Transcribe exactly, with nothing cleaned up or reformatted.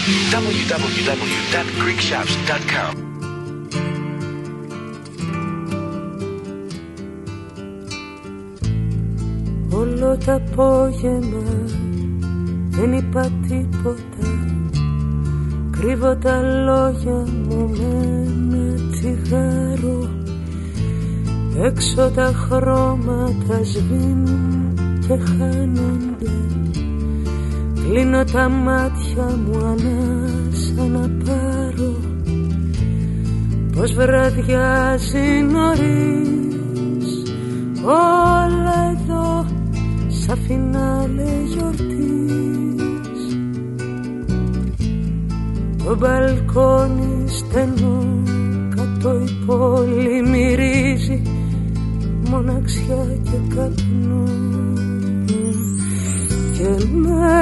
double-u double-u double-u dot greek shops dot com. Όλο το απόγευμα δεν είπα τίποτα. Κρύβω τα λόγια μου με ένα τσιγάρο. Έξω τα χρώματα σβήνουν και χάνονται. Κλείνω τα μάτια μου ανάσα να πάρω. Πως βραδιάζει νωρίς όλα εδώ σαν φινάλε γιορτής. Το μπαλκόνι στενό κάτω η πόλη μυρίζει μοναξιά και καπνό. Και με